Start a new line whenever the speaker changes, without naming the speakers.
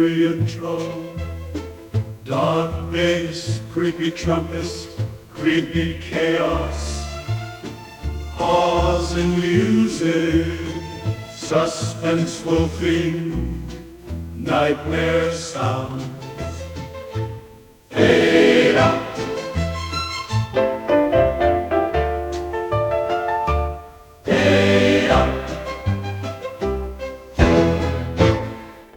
myriad drone. Dark bass, creepy trumpets, creepy chaos. Pause in music, suspenseful theme, nightmare sound.